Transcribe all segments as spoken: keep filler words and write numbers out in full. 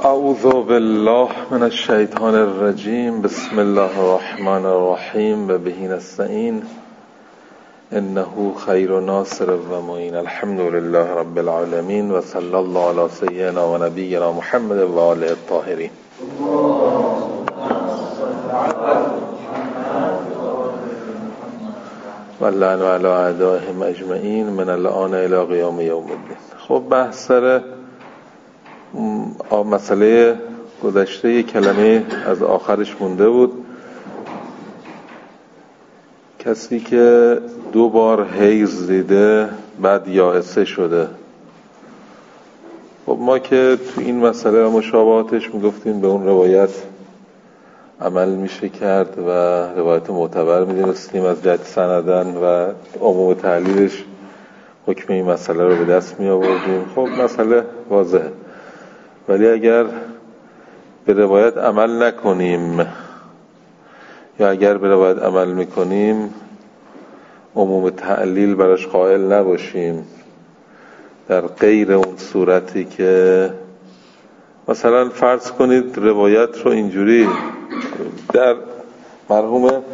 اعوذ بالله من الشیطان الرجیم. بسم الله الرحمن الرحیم و به نستعین انه خیر ناصر و معین. الحمد لله رب العالمین و صلی الله علی سیدنا و نبینا محمد و آله الطاهرین. و لعن علی اعدائهم اجمعین من الان الی قیام یوم الدین. خب بحث سر مسئله گذشته یک کلمه از آخرش مونده بود. کسی که دو بار حیض دیده بعد یائسه شده. خب ما که تو این مسئله و مشابهاتش میگفتیم به اون روایت عمل میشه کرد و روایت معتبر میدونستیم از جهت سندن و عموم تحلیلش حکم این مسئله رو به دست می آوردیم. خب مسئله واضحه، ولی اگر به روایت عمل نکنیم یا اگر به روایت عمل میکنیم عموم تعلیل براش قائل نباشیم، در غیر اون صورتی که مثلا فرض کنید روایت رو اینجوری در مرحوم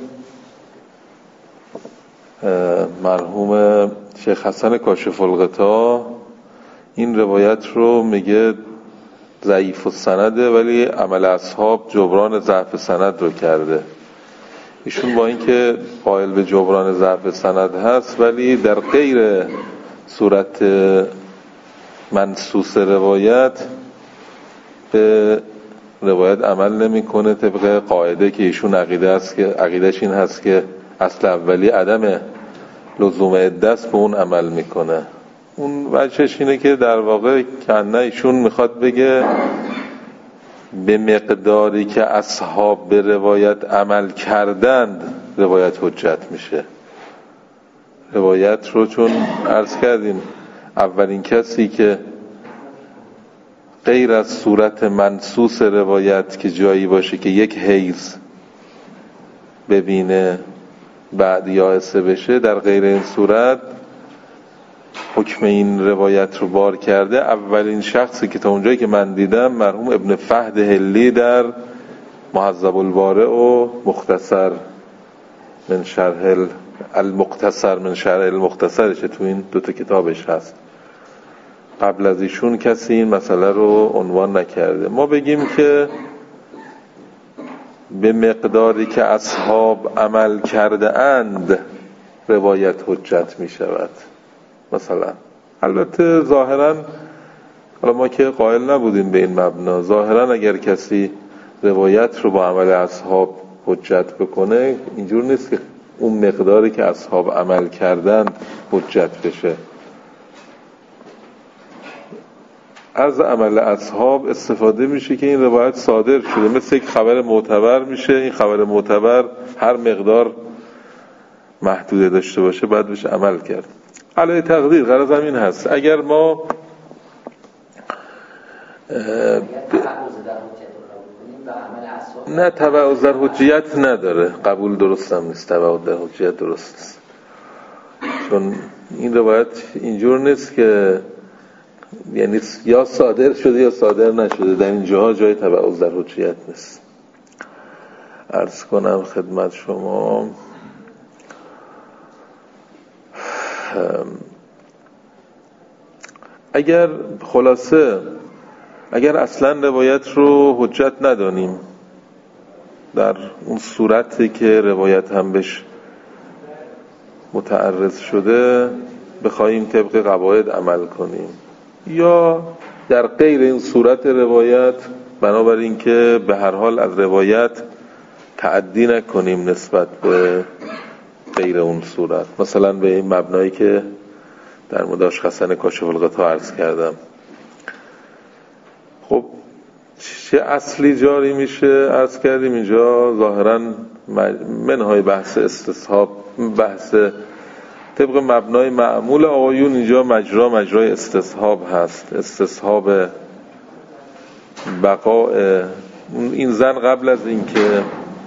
مرحوم شیخ حسن کاشف الغطا این روایت رو میگه ضعیف السنده ولی عمل اصحاب جبران ضعف سند رو کرده. ایشون با اینکه قائل به جبران ضعف سند هست ولی در غیر صورت منصوص روایت به روایت عمل نمیکنه، طبق قاعده که ایشون عقیده است که عقیدش این هست که اصل اولی عدم لزوم عده است، به اون عمل میکنه. اون وجهش اینه که در واقع کنه ایشون میخواد بگه به مقداری که اصحاب به روایت عمل کردند روایت حجت میشه. روایت رو چون عرض کردیم اولین کسی که غیر از صورت منصوص روایت که جایی باشه که یک حیض ببینه بعد یائسه بشه، در غیر این صورت حکم این روایت رو بار کرده. اولین شخصی که تا اونجایی که من دیدم مرحوم ابن فهد هلی در مهذب البارع و مختصر من شرح المختصر من شرح المختصرش تو این دوتا کتابش هست. قبل از ایشون کسی این مسئله رو عنوان نکرده. ما بگیم که به مقداری که اصحاب عمل کرده اند روایت حجت می شود. مثلا البته ظاهرا حالا ما که قائل نبودیم به این مبنا، ظاهرا اگر کسی روایت رو با عمل اصحاب حجت بکنه اینجور نیست که اون مقداری که اصحاب عمل کردن حجت بشه. از عمل اصحاب استفاده میشه که این روایت صادر شده، مثل یک خبر معتبر میشه. این خبر معتبر هر مقدار محدوده داشته باشه بعد بهش عمل کرد. علی تقدیر غرض همین هست. اگر ما نه تبع در حجیت نداره، قبول درست هم نیست، تبع در حجیت درست نیست، چون این روایت اینجور نیست که یعنی یا صادر شده یا صادر نشده، در این جاها جای تبع در حجیت نیست. عرض کنم خدمت شما اگر خلاصه اگر اصلا روایت رو حجت ندانیم در اون صورتی که روایت هم بهش متعرض شده بخوایم طبق قواعد عمل کنیم، یا در غیر این صورت روایت بنابراین که به هر حال از روایت تعدی نکنیم نسبت به غیر اون صورت، مثلا به این مبنایی که در مورد حسن کاشف الغطا عرض کردم. خب چه اصلی جاری میشه؟ عرض کردیم اینجا ظاهرا منهای بحث استصحاب، بحث طبق مبنای معمول آقایون اینجا مجرا مجرای استصحاب هست. استصحاب بقاء این زن قبل از اینکه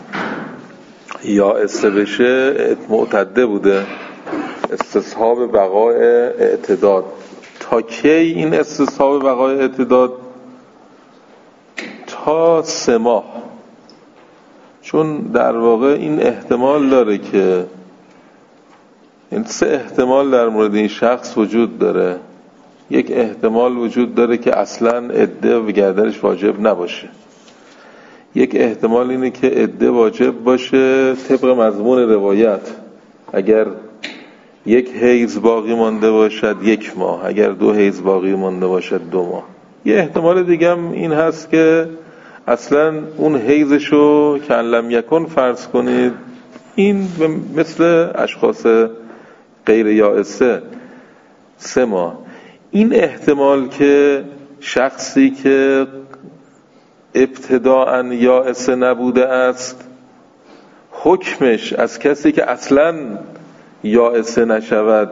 یائسه بشه معتده بوده، استصحاب بقاء اعتداد. تا کی این استصحاب بقاء اعتداد تا سه ماه، چون در واقع این احتمال داره که این سه احتمال در مورد این شخص وجود داره. یک احتمال وجود داره که اصلاً عده به گردنش واجب نباشه. یک احتمال اینه که عده واجب باشه طبق مضمون روایت، اگر یک حیض باقی مانده باشد یک ماه، اگر دو حیض باقی مانده باشد دو ماه. یه احتمال دیگه هم این هست که اصلا اون حیضشو که لم یکن فرض کنید، این مثل اشخاص غیر یائسه سه ماه. این احتمال که شخصی که ابتداءً یائسه نبوده است حکمش از کسی که اصلاً یائسه نشود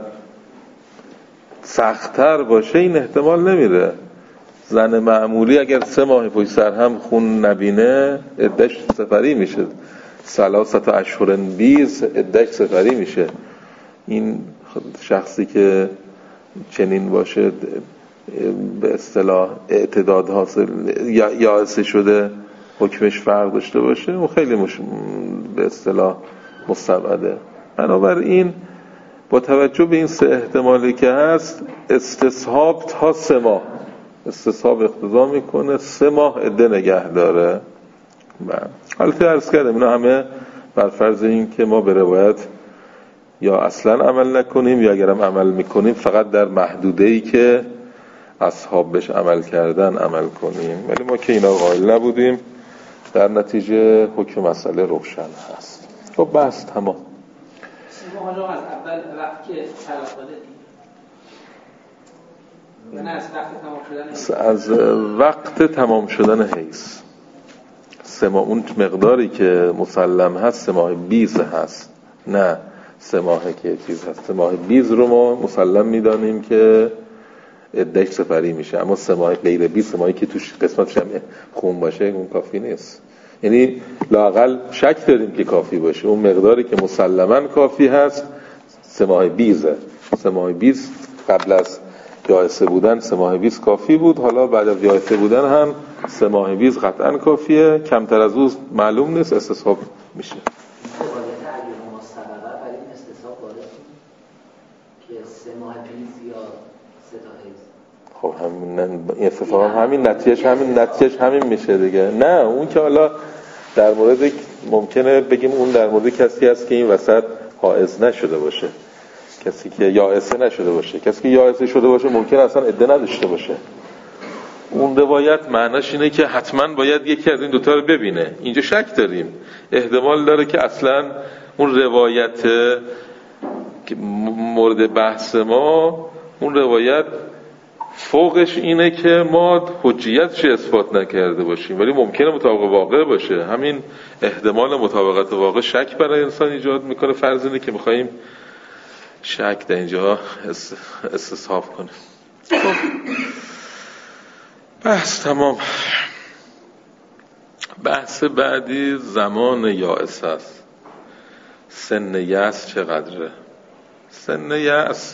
سخت‌تر باشه، این احتمال نمیره. زن معمولی اگر سه ماه پشت سر هم خون نبینه عده‌اش سفری میشه، ثلاثه اشهر بیز عده‌اش سفری میشه. این شخصی که چنین باشه به اصطلاح اعتداد حاصل یا یائسه شده حکمش فرق داشته باشه و خیلی مش... به اصطلاح مستبعده. بنابراین با توجه به این سه احتمالی که هست استصحاب تا سه ماه، استصحاب اقتضا میکنه سه ماه عده نگه داره. البته عرض کردم اینا همه بر فرض این که ما به روایت یا اصلا عمل نکنیم یا اگرم عمل میکنیم فقط در محدوده‌ای که اصحاب بهش عمل کردن عمل کنیم، ولی ما که اینا قائل نبودیم در نتیجه حکم مسئله روشن هست. خب بس تمام. شما حالا از اول وقتی که طلاق داده دیگه نه از وقت تمام شدن از وقت تمام شدن حیض سه ماه، اون مقداری که مسلم هست سه ماه بیز هست، نه سه ماه که چیز هست. سه ماه بیز رو ما مسلم میدانیم که عده‌اش سفری میشه، اما سه ماه غیر بیز، سه ماهی که توش قسمتش هم خون باشه اون کافی نیست. یعنی لااقل شک داریم که کافی باشه. اون مقداری که مسلماً کافی هست سه ماه بیزه. سه ماه بیز قبل از یائسه بودن سه ماه بیز کافی بود، حالا بعد از یائسه بودن هم سه ماه بیز قطعاً کافیه، کمتر از اون معلوم نیست، استصحاب میشه. خب همین این اتفاق همین نتیجهش همین نتیجهش همین میشه دیگه. نه اون که حالا در مورد ممکنه بگیم اون در مورد کسی هست که این وسط حائض نشده باشه، کسی که یائسه نشده باشه. کسی که یائسه شده باشه ممکنه اصلا عده نداشته باشه. اون روایت معناش اینه که حتما باید یکی از این دوتا رو ببینه. اینجا شک داریم، احتمال داره که اصلا اون روایت که مورد بحث ما، اون روایت فوقش اینه که ما حجیتش اثبات نکرده باشیم، ولی ممکنه مطابق واقع باشه. همین احتمال مطابقت واقع شک برای انسان ایجاد میکنه. فرض اینه که میخواییم شک در اینجا استصحاب کنیم. خب بحث تمام. بحث بعدی زمان یائس است. سن یأس چقدره؟ سن یأس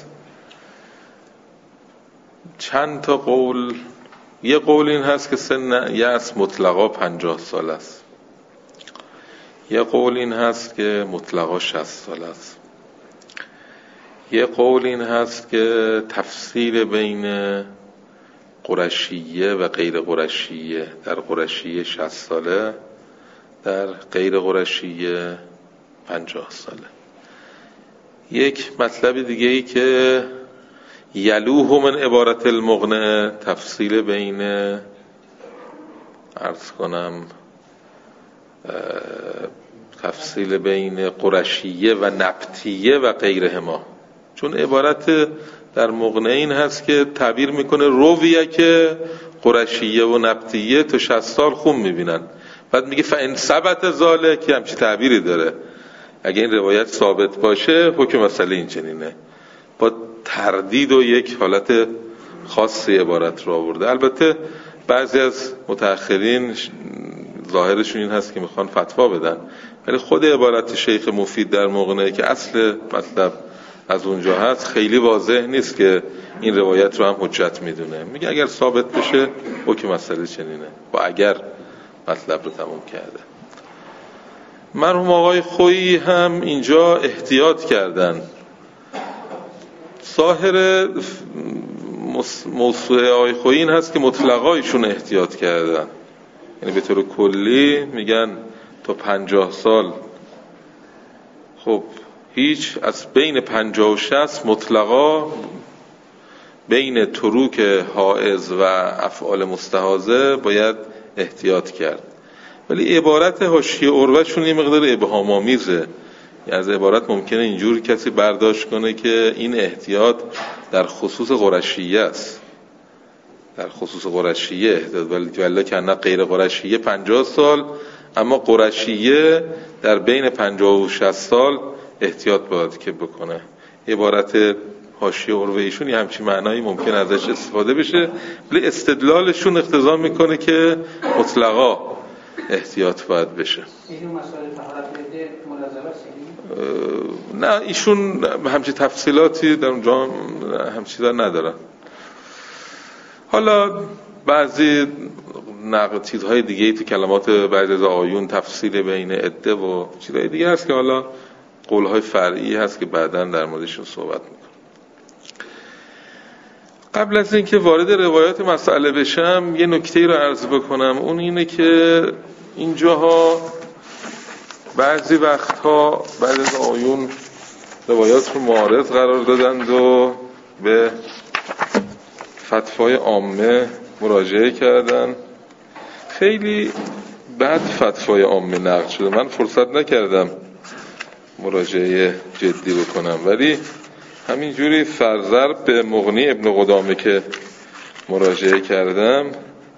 چند تا قول. یه قول این هست که سن یأس مطلقا پنجاه سال است. یه قول این هست که مطلقا شصت سال است. یه قول این هست که تفصیل بین قرشیه و غیر قرشیه، در قرشیه شصت ساله، در غیر قرشیه پنجاه ساله. یک مطلب دیگه ای که یلوه من عبارت المغنه، تفصیل بین عرض کنم تفصیل بین قرشیه و نبتیه و غیرهما. چون عبارت در مغنه این هست که تعبیر میکنه رویه که قرشیه و نبتیه تو شصت سال خون میبینن، بعد میگه فان ثبت ذالک، که همچی تعبیری داره. اگه این روایت ثابت باشه حکم مسئله این چنینه. با تردید و یک حالت خاصی عبارت رو آورده. البته بعضی از متأخرین ظاهرشون این هست که میخوان فتوا بدن، ولی خود عبارت شیخ مفید در مغنه که اصل مطلب از اونجا هست خیلی واضح نیست که این روایت رو هم حجت میدونه. میگه اگر ثابت بشه حکم مسئله چنینه. و اگر مطلب رو تموم کرده. مرحوم آقای خویی هم اینجا احتیاط کردن. ظاهر موضوع آقای خویی این هست که مطلقایشون احتیاط کردن، یعنی به طور کلی میگن تا پنجاه سال. خب هیچ از بین پنجاه و شصت مطلقا بین تروک حائز و افعال مستحاضه باید احتیاط کرد. ولی عبارت حاشیه عروه‌شون یه مقدار ابهام آمیزه. از عبارت ممکنه اینجور کسی برداشت کنه که این احتیاط در خصوص قرشیه است، در خصوص قرشیه احتیاط، ولی کنه غیر قرشیه پنجاه سال، اما قرشیه در بین پنجاه و شصت سال احتیاط باید که بکنه. عبارت حاشیه عروه ایشون یه همچین معنایی ممکن ازش استفاده بشه، ولی استدلالشون اقتضا میکنه که مطلقا احتیاط باید بشه. این مسائل طهارت معده ملازمه است؟ نه ایشون همچین تفصیلاتی در اونجا همچین در ندارن. حالا بعضی نقل چیزهای دیگه تو کلمات بعضی از آیون تفصیل بین عده و چیزهای دیگه هست که حالا قولهای فرعی هست که بعداً در موردشون صحبت میکنم. قبل از اینکه وارد روایات مسئله بشم یه نکته‌ای رو عرض بکنم. اون اینه که اینجاها بعضی وقتها بعضی از آیون روایات رو معارض قرار دادند و به فتوای عامه مراجعه کردن. خیلی بعد فتوای عامه نقل شده، من فرصت نکردم مراجعه جدی بکنم، ولی همینجوری فرضرب به مغنی ابن قدامه که مراجعه کردم،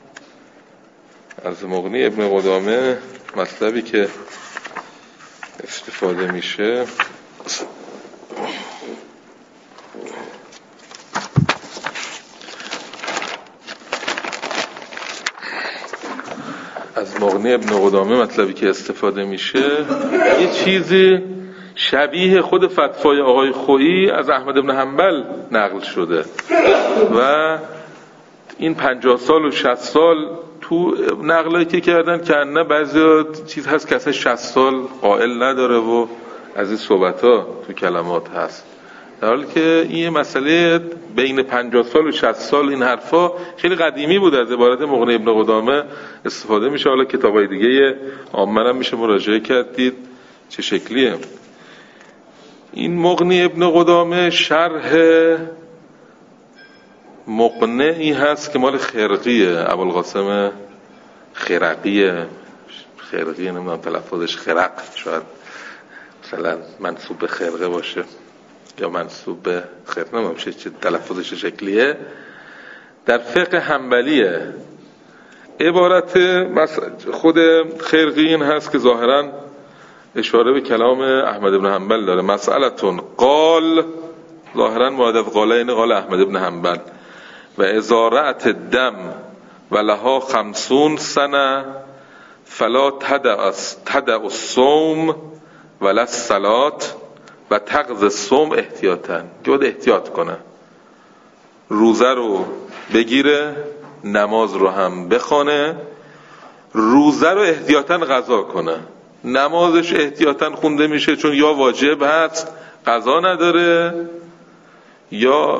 از مغنی ابن قدامه مطلبی که استفاده میشه از مغنی ابن قدامه مطلبی که استفاده میشه یه چیزی شبیه خود فتوای آقای خویی از احمد بن حنبل نقل شده و این پنجاه سال و شصت سال تو نقلایی که کردن که نه بعضی چیز هست که اصلا شصت سال قائل نداره و از این صحبت ها تو کلمات هست، در حالی که این مسئله بین پنجاه سال و شصت سال این حرفا خیلی قدیمی بود. از عبارت مغنی ابن قدامه استفاده میشه. حالا کتابای دیگه عامه هم میشه مراجعه کردید چه شکلیه. این مغنی ابن قدامه شرح مقنعی هست که مال خرقیه، ابوالقاسم خرقیه، خرقیه نمیدونم تلفظش خرق، شاید مثلا منصوب به خرقه باشه یا منصوب به خرقه، نمیدونم چه تلفظش شکلیه. در فقه حنبلیه. عبارت خود خرقی این هست که ظاهراً اشاره به کلام احمد بن حنبل داره. مسئلتون قال، ظاهراً مراد از قال این قال احمد بن حنبل، و ازارعت دم و لها خمسون سنه فلا تدع الصوم ولا الصلات و تقض الصوم احتیاطاً، که باید احتیاط کنه، روزه رو بگیره، نماز رو هم بخونه، روزه رو احتیاطاً قضا کنه، نمازش احتیاطاً خونده میشه چون یا واجب هست قضا نداره یا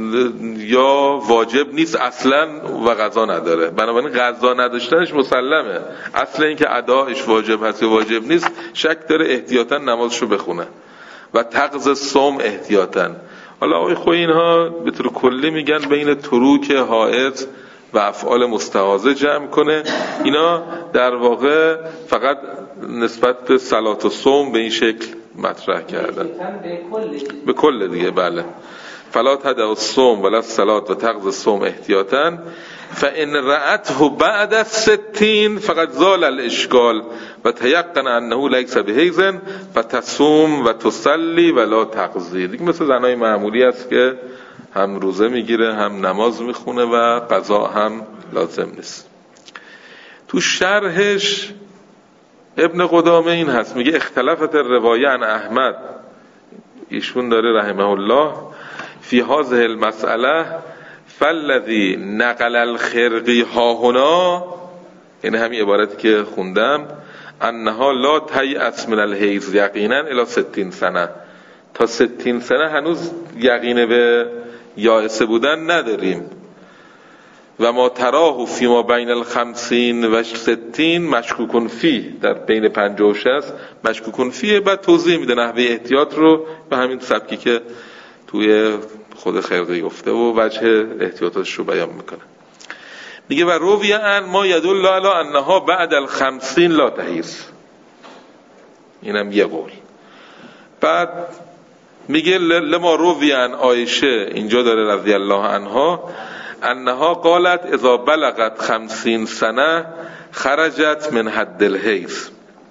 یا واجب نیست اصلا و قضا نداره. بنابراین قضا نداشتنش مسلمه، اصلا اینکه اداش واجب هست یا واجب نیست شک داره، احتیاطاً نمازشو بخونه. و تقض صوم احتیاطاً. حالا آقای خویی اینها به طور کلی میگن بین تروک حائض و افعال مستحاضه جمع کنه. اینا در واقع فقط نسبت به صلات و صوم به این شکل مطرح کردن، به کل دیگه. بله. فلا تدع الصوم ولا الصلات و تقض الصوم احتیاطاً فان رأته بعد الستين فقد زال الاشکال و تیقن انه لیس بحیض فتصوم و تصلی ولا تقضی. دیگه مثل زنای معمولی است که هم روزه میگیره هم نماز میخونه و قضا هم لازم نیست. تو شرحش ابن قدامه این هست، میگه اختلافت الروایه عن احمد، ایشون داره رحمه الله، فی هذه المسئله فالذی نقل الخرقی ها هنا یعنی همین عبارتی که خوندم، انها لا تیأس من الحیض یقینا الی ستین سنه، تا ستین سنه هنوز یقینه به یائسه بودن نداریم. و ما تراه فیما بین الخمسین و ستین مشکوکن فی، در بین پنجاه و شصت مشکوکن فیه. بعد توضیح میده نحوه احتیاط رو به همین سبکی که توی خود خرقه گفته و وجه احتیاطاتش رو بیان میکنه. میگه و روی ان ما یدل علی انها بعد الخمسین لا تحیض، اینم یه قول. بعد میگه لما روی ان عایشه، اینجا داره رضی الله عنها، انها قالت اذا بلغت خمسین سنه خرجت من حد الحیض.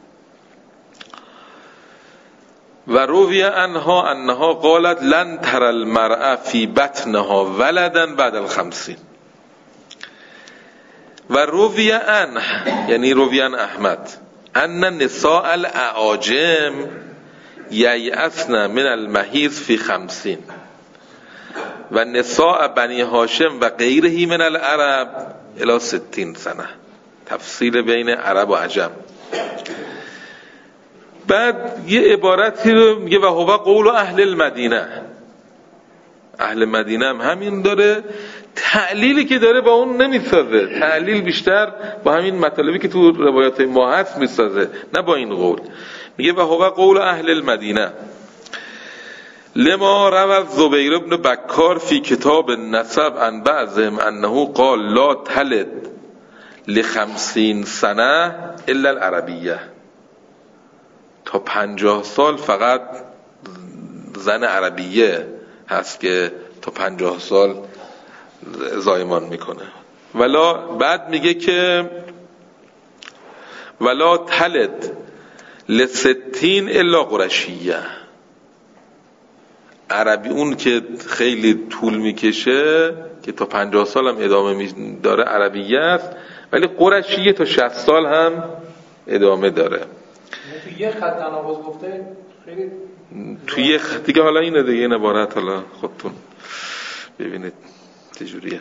و روی انها انها قالت لن تر المرأة فی بطنها ولدا بعد الخمسین. و روی ان، یعنی روی ان احمد، ان نساء الاعاجم ییأسن من المحیض فی خمسین و نساء بنی هاشم و غیره من العرب الی ستین سنه. تفصیل بین عرب و عجم. بعد یه عبارتی رو میگه و هو قول اهل المدینه، اهل مدینه هم همین داره. تعلیلی که داره با اون نمیسازه، تعلیل بیشتر با همین مطالبی که تو روایات ما هست میسازه، نه با این قول. میگه و هو قول اهل المدینه لما روى زبیر بن بکار فی کتاب نسب عن بعضهم انه قال لا تلد لخمسین سنه الا العربیه، تا پنجاه سال فقط زن عربیه هست که تا پنجاه سال زایمان میکنه. ولا بعد میگه که ولا تلد لستین الا قرشیه، عربی اون که خیلی طول میکشه که تا پنجاه سال هم ادامه داره عربیه است، ولی قرشیه تا شصت سال هم ادامه داره. تو یه خط تناقض گفته خیلی تو یه خط دیگه. حالا اینه دیگه، این عبارت حالا خودتون ببینید چجوریه.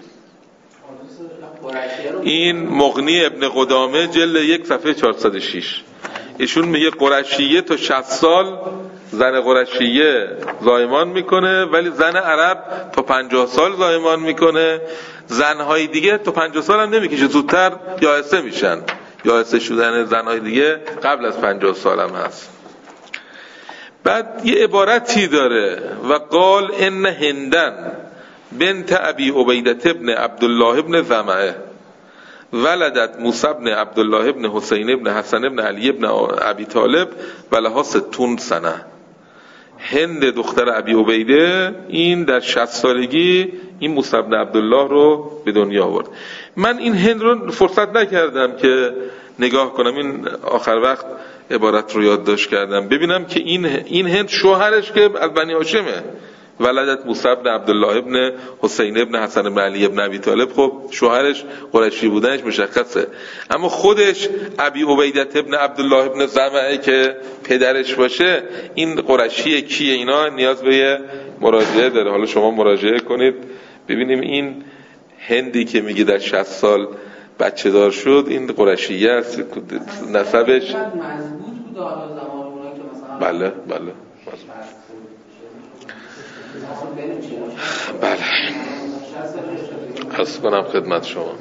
این مغنی ابن قدامه جلد یک صفحه چهارصد و شش، ایشون میگه قرشیه تا شصت سال زن قرشیه زایمان میکنه، ولی زن عرب تا پنجاه سال زایمان میکنه. زنهای دیگه تا پنجاه سال هم نمیکشه، زودتر یائسه میشن. یائسه شدن زنهای دیگه قبل از پنجاه سال هم هست. بعد یه عبارتی داره و قال ان هندن بنت ابی عبیدة ابن عبدالله ابن زمعه ولدت موسی ابن عبدالله ابن حسین ابن حسن ابن علی ابن ابی طالب ولها ستون سنه. هند دختر ابی عبیده این در شصت سالگی این موسی ابن عبدالله رو به دنیا آورد. من این هند رو فرصت نکردم که نگاه کنم، این آخر وقت عبارت رو یادداشت کردم ببینم که این این هند شوهرش که از بنی هاشمه، ولدت موسی ابن عبدالله ابن حسین ابن حسن ابن علی ابن ابی طالب. خب شوهرش قریشی بودنش مشخصه، اما خودش ابی عبیدة ابن عبدالله ابن زمعه که پدرش باشه این قریشی کیه؟ اینا نیاز به یه مراجعه داره. حالا شما مراجعه کنید ببینیم این هندی که میگه در شصت سال بچه دار شد این قریشیه است، نسبش مضبوط بود حالا زمان اونایی که مثلا بله بله بله عرض کنم خدمت شما.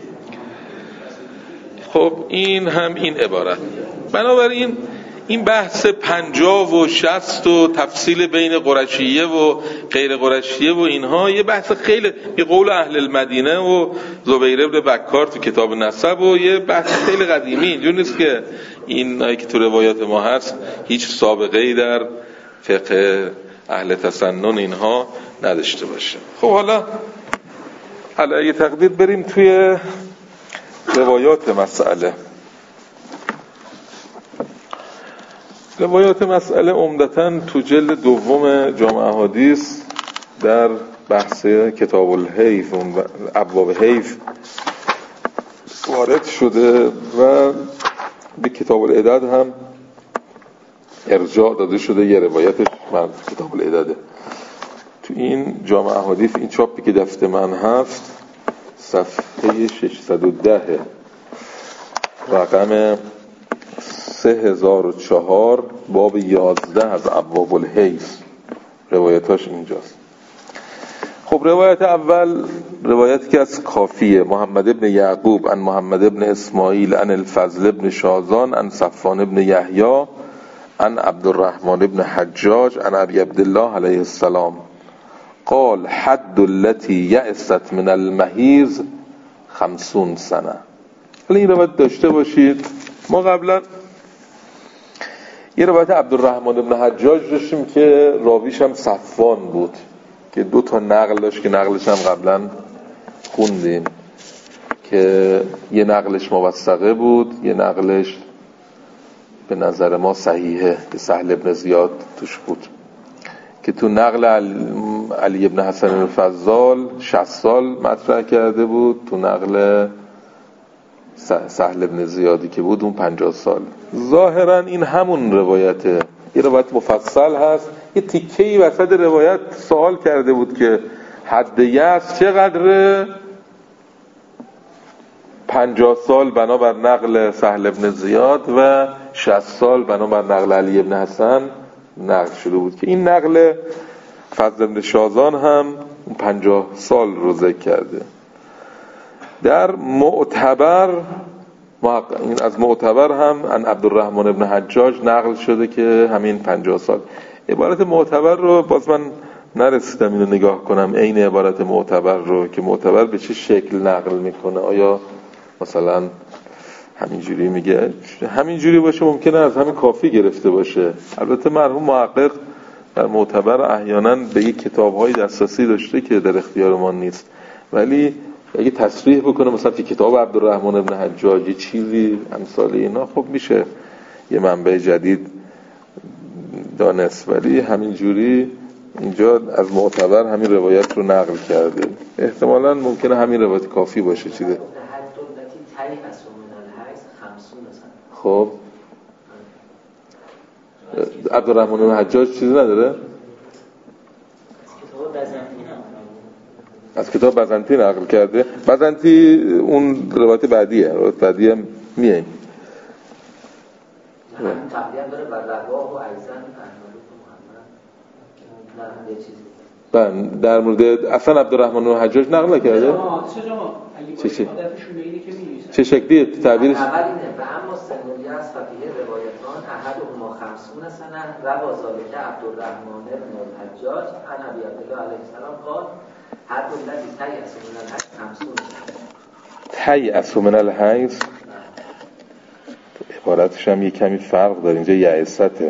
خب این هم این عبارت. بنابراین این بحث پنجاه و شصت و تفصیل بین قرشیه و غیر قرشیه و اینها یه بحث خیلی، یه قول اهل المدینه و زبیر بن بکار تو کتاب نسب و یه بحث خیلی قدیمی. اینجور نیست که این هایی که تو روایات ما هست هیچ سابقه ای در فقه اهل تسنن اینها نداشته باشه. خب حالا علیه تقدیر بریم توی روایات مسئله. روایات مسئله عمدتاً تو جلد دوم جامع احادیث در بحث کتاب الحیض و ابواب حیض وارد شده و به کتاب العدد هم ارجاع داده شده. یه روایتش من کتاب العدده. تو این جامع احادیث این چاپی که دست من هست صفحه ششصد و ده رقم سه هزار و چهار باب یازده از ابواب الحیض، روایتاش اینجاست. خب روایت اول روایتی که از کافیه، محمد ابن یعقوب عن محمد ابن اسماعیل عن الفضل ابن شازان عن صفوان ابن یحیی عن عبدالرحمن ابن حجاج عن ابی عبدالله علیه السلام قال حد التي یأست من المحیض خمسون سنه. حالا این روایت داشته باشید، ما قبلا یه روایت عبدالرحمن ابن حجاج داشتیم که راویش هم صفوان بود که دو تا نقل داشت که نقلش هم قبلا خوندیم که یه نقلش موثقه بود، یه نقلش به نظر ما صحیحه که سهل ابن زیاد توش بود که تو نقل علی ابن حسن الفضال شصت سال مطرح کرده بود، تو نقل سهل ابن زیادی که بود اون پنجاه سال. ظاهرا این همون روایته، یه روایت مفصل هست. یه تیکه‌ای وسط روایت سوال کرده بود که حد یأس چقدره؟ پنجاه سال بنابر نقل سهل ابن زیاد و شصت سال بنابر نقل علی ابن حسن نقل شده بود که این نقل فضل ابن شازان هم پنجاه سال رو ذکر کرده. در معتبر این از معتبر هم ان عبدالرحمن ابن حجاج نقل شده که همین پنجاه سال. عبارت معتبر رو باز من نرسیدم اینو نگاه کنم عین عبارت معتبر رو که معتبر به چه شکل نقل میکنه، آیا مثلا همینجوری میگه همینجوری باشه، ممکنه از همین کافی گرفته باشه. البته مرحوم محقق در معتبر احیانا به یک کتاب‌های دسترسی داشته که در اختیار ما نیست، ولی اگه تصریح بکنه مثلا که کتاب عبدالرحمن ابن حجاج چیزی امثال اینا، خب میشه یه منبع جدید دانست، ولی همینجوری اینجا از معتبر همین روایت رو نقل کرده. احتمالاً ممکنه همین روایت کافی باشه. چیزه خب عبدالرحمن ابن حجاج چیزی نداره؟ از کتاب بزنطی نقل کرده. بزنطی اون روایت بعدیه، روایت بعدی هم میاییم همین تقریبا داره بر رواه و عیزن محمد نه یه چیزی در مورد اصلا عبدالرحمن و حجاج نقل نکرده؟ چه چه چه شکلی تعبیرش؟ اول اینه و اما سنویه از فقیه روایتان احد اما خمسون سنه روا ذالک عبدالرحمن بن الحجاج عن ابی عبدالله علیه السلام قال حد الذی تیأس من الحیض خمسون سنه. تیأس من الحیض عبارتش هم یک کمی فرق داره، اینجا یعسته.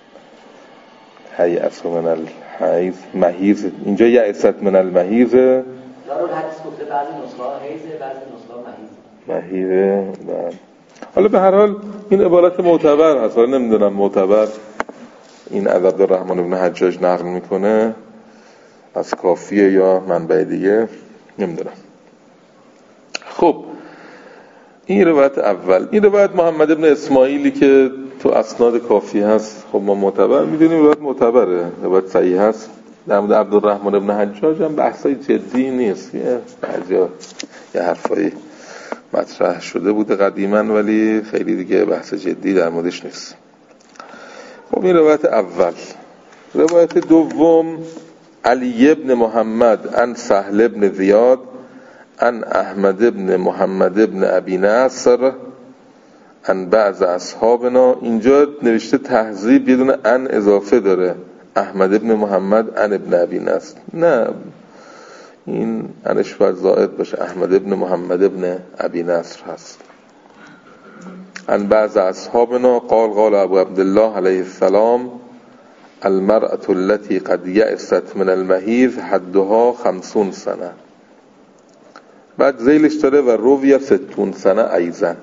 تیأس من الحیض محیض، اینجا یعست من المحیض. دارو حدیث گفته بعضی نسخه ها حیضه بعضی نسخه ها محیض محیضه. حالا به هر حال این عبارت معتبر هست، حالا نمیدونم معتبر این از عبدالرحمن بن حجاج نقل میکنه از کافیه یا منبع دیگه نمیدونم. خب این روایت اول. این روایت محمد ابن اسماعیلی که تو اسناد کافی هست، خب ما معتبر میدونیم، روایت معتبره، روایت صحیح هست. در مورد عبدالرحمن ابن حجاج هم بحثای جدی نیست، یه بعضیا یه حرفایی مطرح شده بوده قدیما ولی خیلی دیگه بحث جدی در موردش نیست. خب این روایت اول. روایت دوم علی ابن محمد عن سهل ابن زیاد عن احمد ابن محمد ابن ابی نصر عن بعض اصحابنا. اینجا نوشته تهذیب یه دونه ان اضافه داره، احمد ابن محمد عن ابن ابی نصر، نه این انش باید زائد باشه، احمد ابن محمد ابن ابی نصر هست. عن بعض اصحابنا قال قال ابو عبدالله علیه السلام المرأة التي قد یأست من المحیض حدها خمسون سنه. بعد ذیلش داره و رویه ستون سنه ایزن.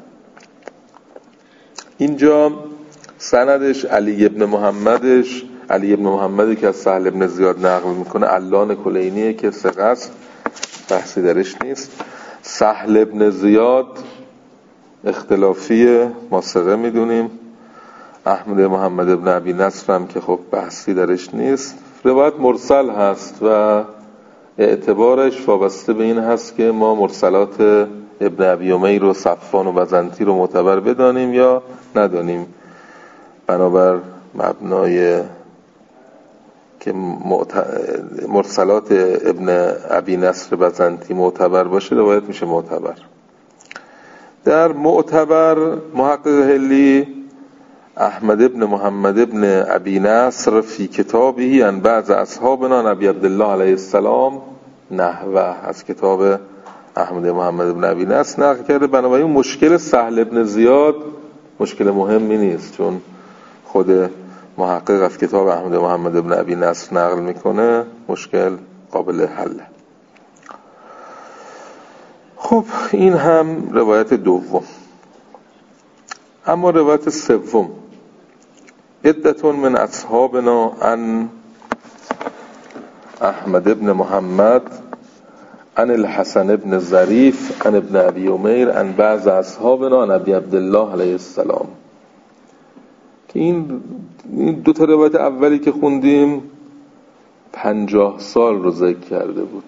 اینجا سندش علی ابن محمدش علی ابن محمدی که از سهل ابن زیاد نقل میکنه علان کلینیه که ثقه است، بحثی درش نیست. سهل ابن زیاد اختلافیه، ما ثقه میدونیم. احمد محمد ابن ابی نصر هم که خب بحثی درش نیست. روایت مرسل هست و اعتبارش وابسته به این هست که ما مرسلات ابن ابی امیر و صفوان و بزنتی رو معتبر بدانیم یا ندانیم. بنابر مبنای که مرسلات ابن ابی نصر بزنتی معتبر باشه روایت میشه معتبر. در معتبر محقق هلی احمد ابن محمد ابن ابی نصر فی کتابه عن بعض اصحابنا نبی عبدالله علیه السلام نحوه از کتاب احمد محمد ابن ابی نصر نقل کرده. بنابراین مشکل سهل ابن زیاد مشکل مهمی نیست، چون خود محقق از کتاب احمد محمد ابن ابی نصر نقل میکنه، مشکل قابل حله. خب این هم روایت دوم. اما روایت سوم، عدتون من اصحابنا عن احمد ابن محمد عن الحسن ابن ظریف عن ابن ابی امیر عن بعض اصحابنا عن ابی عبدالله علیه السلام. که این دو تا روایت اولی که خوندیم پنجاه سال رو ذکر کرده بود.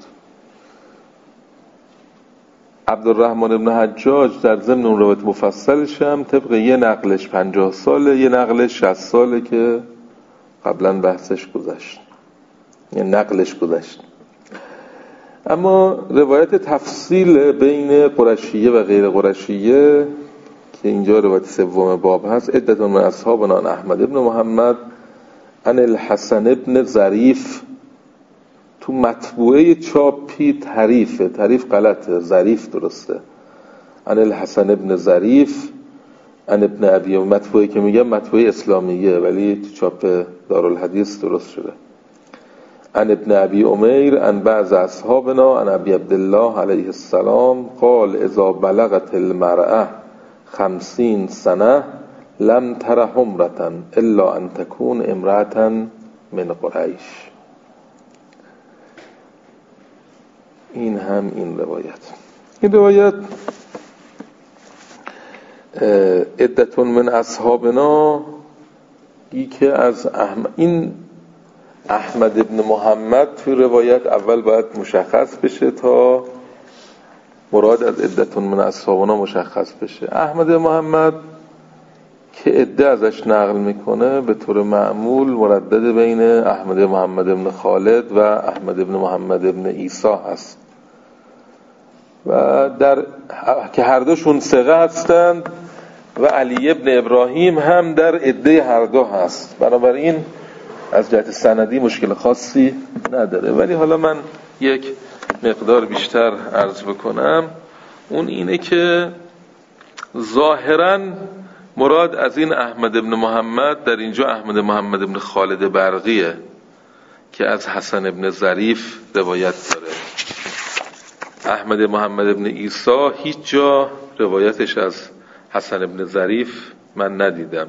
عبدالرحمن ابن حجاج در ضمن اون روایت مفصلش هم طبق یه نقلش پنجاه ساله، یه نقلش شصت ساله که قبلا بحثش گذشت، یه نقلش گذشت. اما روایت تفصیل بین قرشیه و غیر قرشیه که اینجا روایت سوم باب هست، عدتون من اصحابنا احمد ابن محمد عن الحسن ابن ظریف، تو مطبوعه چاپی تعریفه، تعریف غلطه، ظریف درسته. عن الحسن ابن ظریف عن ابن ابی، مطبوعه که میگم مطبوعه اسلامیه ولی تو چاپ دارالحدیث درست شده. عن ابن ابی امیر عن بعض اصحابنا عن ابی عبدالله علیه السلام قال اذا بلغت المرأة خمسین سنه لم تر حمرة الا ان تكون امرأة من قریش. این هم این روایت. این روایت عدتون من اصحابنا ای که از احمد، این احمد ابن محمد توی روایت اول باید مشخص بشه تا مراد از عدتون من اصحابنا مشخص بشه. احمد محمد که عده ازش نقل میکنه به طور معمول مردد بین احمد محمد ابن خالد و احمد ابن محمد ابن عیسی هست و در که هر دوشون ثقه هستند و علی ابن ابراهیم هم در عده هر دو هست. بنابراین از جهت سندی مشکل خاصی نداره. ولی حالا من یک مقدار بیشتر عرض بکنم، اون اینه که ظاهراً مراد از این احمد ابن محمد در اینجا احمد محمد ابن خالد برقیه که از حسن ابن ظریف روایت داره. احمد محمد ابن عیسی هیچ جا روایتش از حسن ابن ظریف من ندیدم،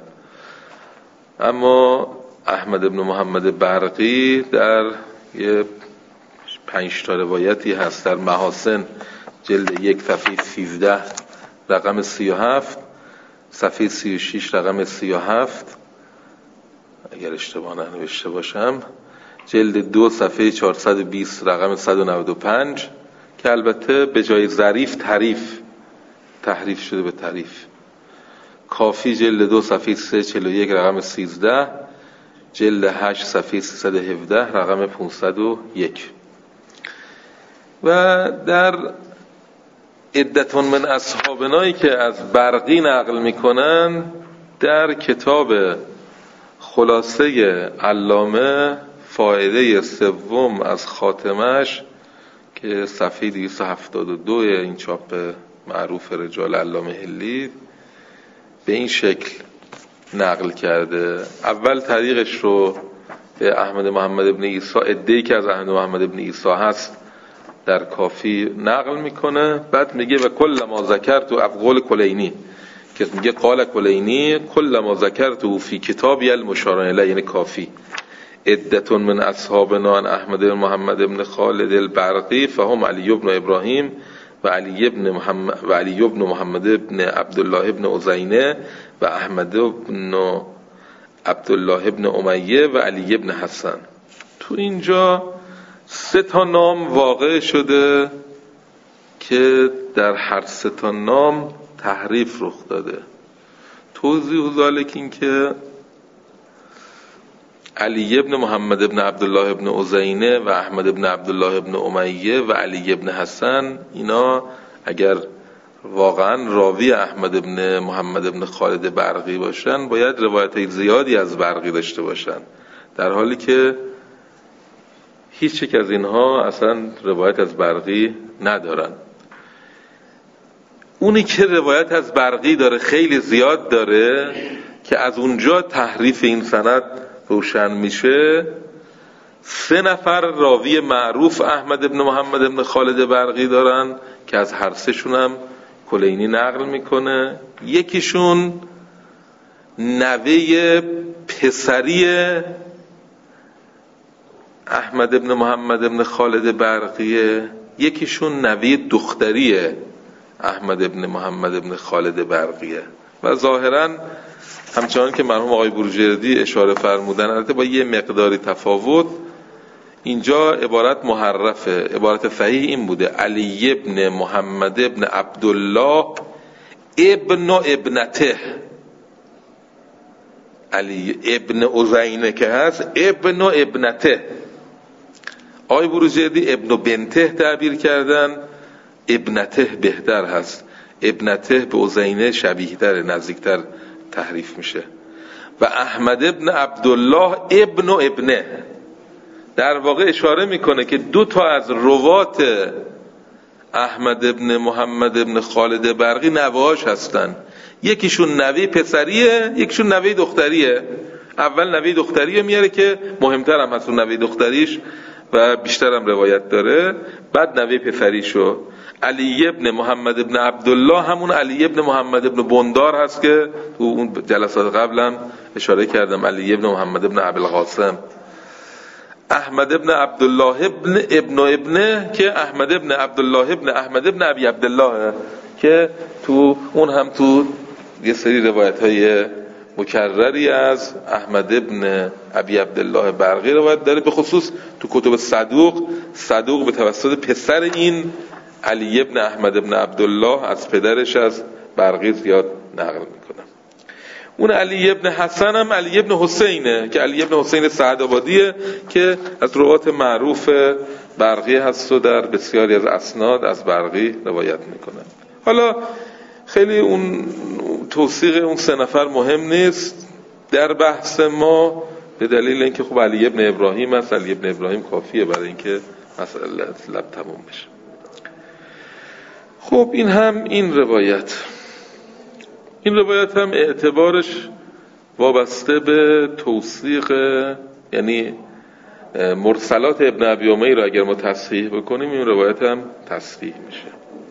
اما احمد ابن محمد برقی در یه پنج تا روایتی هست در محاسن جلد یک صفحه سیزده رقم سی و هفت، صفحه سی و شش رقم سی و هفت اگر اشتباه ننوشته باشم، جلد دو صفحه چهارصد و بیست رقم صد و نود و پنج که البته به جای ظریف تعریف تحریف شده به تعریف. کافی جلد دو صفحه سیصد و چهل و یک رقم سیزده، جلد هشت صفحه سیصد و هفده رقم پانصد و یک. و در عدتون من اصحابنایی که از برقی نقل میکنن در کتاب خلاصه علامه فائده سوم از خاتمش که صفحه دویست و هفتاد و دو این چاپ معروف رجال علامه هلی به این شکل نقل کرده. اول طریقش رو به احمد محمد ابن عیسی، عده‌ای که از احمد محمد ابن عیسی هست در کافی نقل میکنه، بعد میگه و کل ما ذکرت و افقول کلینی که میگه قال کلینی کل ما ذکرت و فی کتابی المشار الیه، یعنی کافی عدتون من اصحابنا احمد محمد ابن خالد البرقی فهم علی ابن ابراهیم و علی ابن محمد و علی ابن محمد ابن عبدالله ابن عزینه و احمد ابن عبدالله ابن امیه و علی ابن حسن. تو اینجا سه تا نام واقع شده که در هر سه تا نام تحریف رخ داده. توضیح ذالک این که علی ابن محمد ابن عبدالله ابن عزینه و احمد ابن عبدالله ابن امیه و علی ابن حسن، اینا اگر واقعا راوی احمد ابن محمد ابن خالد برقی باشن باید روایت زیادی از برقی داشته باشن، در حالی که هیچ یک از اینها اصلا روایت از برقی ندارن. اونی که روایت از برقی داره خیلی زیاد داره که از اونجا تحریف این سند روشن میشه. سه نفر راوی معروف احمد ابن محمد ابن خالد برقی دارن که از هر سه شون هم کلینی نقل میکنه. یکیشون نوه پسری احمد ابن محمد ابن خالد برقیه، یکیشون نوه دختری احمد ابن محمد ابن خالد برقیه. و ظاهراً همچنان که مرحوم آقای بروجردی اشاره فرمودن، البته با یه مقداری تفاوت، اینجا عبارت محرفه. عبارت صحیح این بوده: علی ابن محمد ابن عبدالله ابن ابنته. علی ابن عزینه که هست ابن ابنته. آقای بروجردی ابن بنته تعبیر کردن، ابنته بهتر هست. ابنته به عزینه شبیه تر، نزدیکتر تحریف میشه. و احمد ابن عبدالله ابن ابنه در واقع اشاره میکنه که دو تا از روات احمد ابن محمد ابن خالد برقی نوهاش هستن. یکیشون نوه پسریه، یکیشون نوه دختریه. اول نوه دختریه میاره که مهمتر هم هست اون نوه دختریش و بیشتر هم روایت داره، بعد نوه پسریشو. علی ابن محمد ابن عبدالله همون علی ابن محمد ابن بندار هست که تو اون جلسات قبلم اشاره کردم، علی ابن محمد ابن ابوالقاسم. احمد ابن عبدالله ابن ابن ابنه که احمد ابن عبدالله ابن احمد ابن ابی عبدالله که تو اون هم تو یه سری روایت های مکرری از احمد ابن ابی عبدالله برقی روایت داره، به خصوص تو کتب صدوق. صدوق به توسط پسر این علی ابن احمد ابن عبدالله از پدرش از برقی زیاد نقل میکنه. اون علی ابن حسن هم علی ابن حسینه که علی ابن حسین سعدآبادیه که از روات معروف برقی هست و در بسیاری از اسناد از برقی روایت میکنه. حالا خیلی اون توثیق اون سه نفر مهم نیست در بحث ما، به دلیل اینکه خب علی ابن ابراهیم است. علی ابن ابراهیم کافیه برای اینکه مسئله لب تموم بشه. خب این هم این روایت این روایت هم اعتبارش وابسته به توثیق، یعنی مرسلات ابن ابی عمیر رو اگر ما تصحیح بکنیم این روایت هم تصحیح میشه.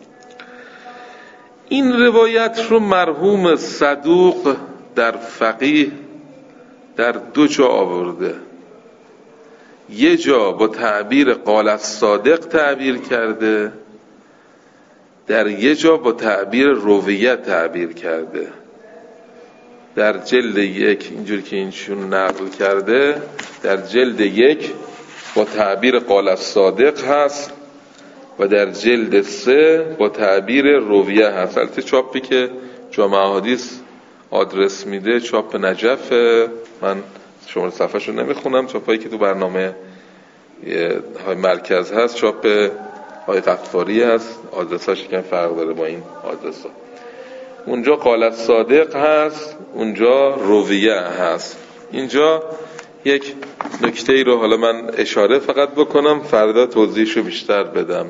این روایت رو مرحوم صدوق در فقیه در دو جا آورده. یه جا با تعبیر قال الصادق تعبیر کرده، در یه جا با تعبیر رویت تعبیر کرده. در جلد یک اینجور که اینشون نقل کرده، در جلد یک با تعبیر قال الصادق هست و در جلد سه با تعبیر رویه هست. البته چاپی که جامع احادیث آدرس میده چاپ نجف، من شماره صفحه‌شو نمیخونم. چاپایی که تو برنامه های مرکز هست چاپ های غفاری هست، آدرساش یکم فرق داره با این آدرسا. اونجا قال الصادق هست، اونجا رویه هست. اینجا یک نکته ای رو حالا من اشاره فقط بکنم، فردا توضیحشو بیشتر بدم.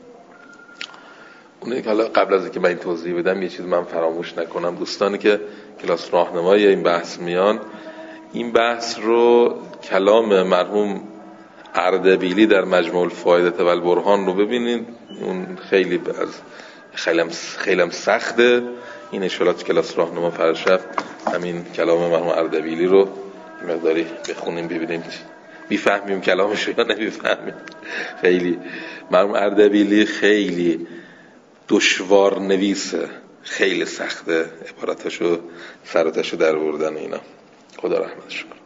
اونه که حالا قبل از اینکه من این توضیح بدم یه چیز من فراموش نکنم، دوستانی که کلاس راهنمایی این بحث میان، این بحث رو کلام مرحوم اردبیلی در مجموع الفوائد و البرهان رو ببینید. اون خیلی از خیلی هم خیلی هم سخته. این اشارات کلاس راهنما فرشب همین کلام مرحوم اردبیلی رو مقداری بخونیم ببینیم میفهمیم کلامش یا نمیفهمیم. خیلی مرحوم اردبیلی خیلی دشوار نویسه، خیلی سخته عباراتشو سراتشو در بردن اینا. خدا رحمتش کنه.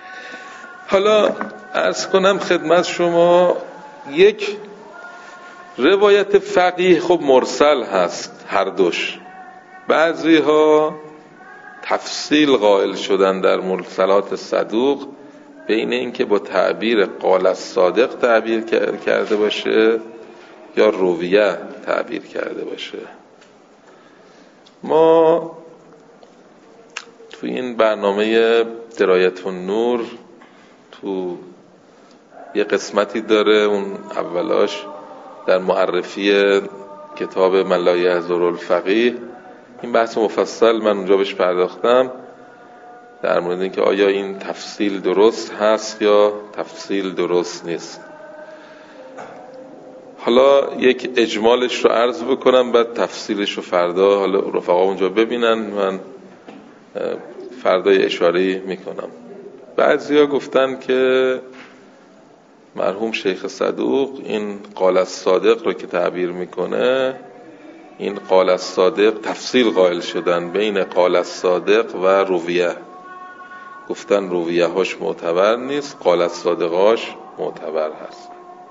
حالا عرض کنم خدمت شما یک روایت فقیه خب مرسل هست هر دوش. بعضی ها تفصیل قائل شدن در مرسلات صدوق بین اینکه با تعبیر قال الصادق تعبیر کرده باشه یا رویه تعبیر کرده باشه. ما تو این برنامه درایت النور تو یه قسمتی داره، اون اولاش در معرفی کتاب من لا یحضر الفقیه، این بحث مفصل من اونجا بهش پرداختم در مورد اینکه آیا این تفصیل درست هست یا تفصیل درست نیست. حالا یک اجمالش رو عرض بکنم، بعد تفصیلش رو فردا حالا رفقا اونجا ببینن، من فردای اشاره‌ای میکنم. بعضیا گفتن که مرحوم شیخ صدوق این قال الصادق رو که تعبیر میکنه، این قال الصادق تفصیل قائل شدن بین قال الصادق و رویه، گفتن رویه هاش معتبر نیست، قال الصادق هاش معتبر هست.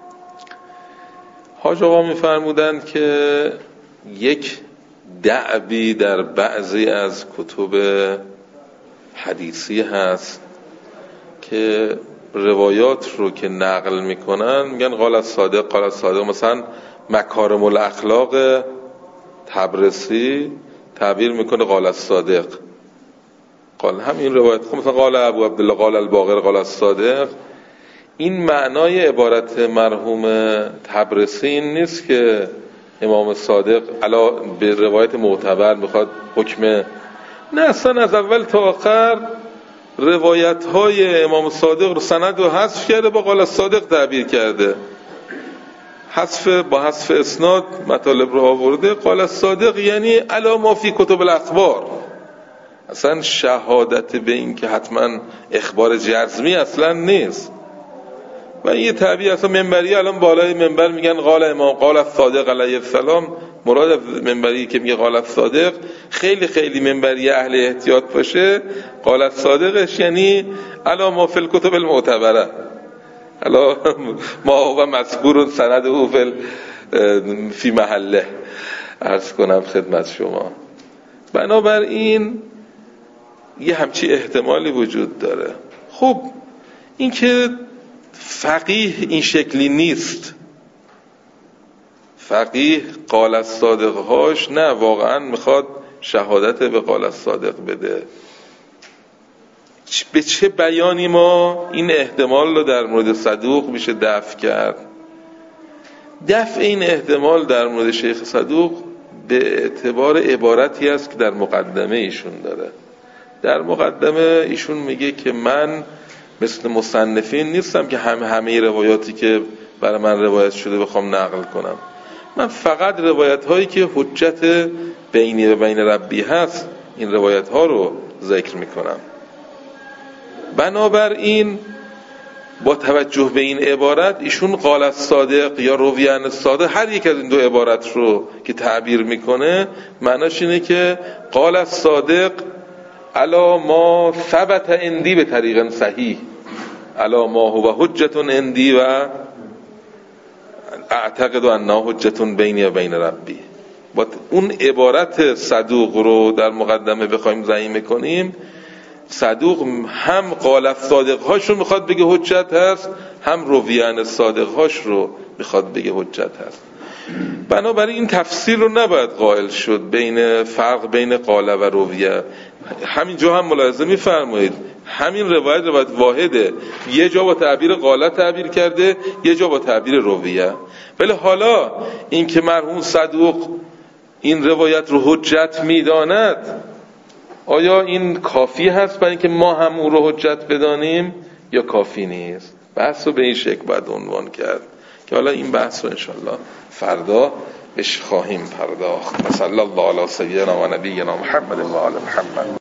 حاج آقا میفرمودند که یک دعوی در بعضی از کتب حدیثی هست که روایات رو که نقل میکنن میگن قال الصادق قال الصادق. مثلا مکارم الاخلاق تبرسی تعبیر میکنه قال الصادق، قال همین روایت خب مثلا قال ابو عبدالله قال الباقر قال الصادق. این معنای عبارت مرحوم تبرسی این نیست که امام صادق علا به روایت معتبر میخواد حکم، نه اصلا از اول تا آخر روایت های امام صادق رو سند و حذف کرده، با قال الصادق تعبیر کرده، حذف با حذف اسناد مطالب رو آورده. قال الصادق یعنی علا ما فی کتب الاخبار، اصلا شهادت به این که حتما اخبار جزمی اصلا نیست. و این یه تعبیر اصلا منبری، الان بالای منبر میگن قال امام قال الصادق علیه السلام، مراد منبری که میگه قال الصادق خیلی خیلی منبری اهل احتیاط باشه، قال الصادقش یعنی علا ما فی الکتب المعتبره، علا ما هو مذکور سند او فی محله، عرض کنم خدمت شما. بنابراین یه همچی احتمالی وجود داره. خب این که فقیه این شکلی نیست، فقیه قال الصادق هاش نه واقعا میخواد شهادت به قال الصادق بده. به چه بیانی ما این احتمال رو در مورد صدوق میشه دفع کرد؟ دفع این احتمال در مورد شیخ صدوق به اعتبار عبارتی است که در مقدمه ایشون داره. در مقدمه ایشون میگه که من مثل مصنفین نیستم که هم همه روایاتی که برای من روایت شده بخوام نقل کنم، من فقط روایت هایی که حجت بینی و بین ربی هست این روایت ها رو ذکر میکنم. بنابراین با توجه به این عبارت ایشون قال الصادق یا روی عن الصادق، هر یک از این دو عبارت رو که تعبیر میکنه معناش اینه که قال الصادق علا ما ثبت عندی به طریق صحیح، علا ما هو حجت عندی و اعتقد انه حجت بینی و بین ربی. با اون عبارت صدوق رو در مقدمه بخوایم ضعیف کنیم، صدوق هم قال الصادق هاش رو میخواد بگه حجت هست، هم روی عن الصادق هاش رو میخواد بگه حجت هست. بنابراین این تفسیر رو نباید قائل شد بین فرق بین قال و رویه. همینجا هم ملاحظه میفرمایید همین روایت روایت واحده، یه جا با تعبیر قال تعبیر کرده، یه جا با تعبیر رویه. ولی حالا این که مرحوم صدوق این روایت رو حجت میداند، آیا این کافی هست برای اینکه ما هم اون رو حجت بدانیم یا کافی نیست؟ بحث رو به این شکل باید عنوان کرد که حالا این بحث رو انشالله فردا بهش خواهیم پرداخت. صلی الله علی سیدنا و نبینا محمد و آل محمد.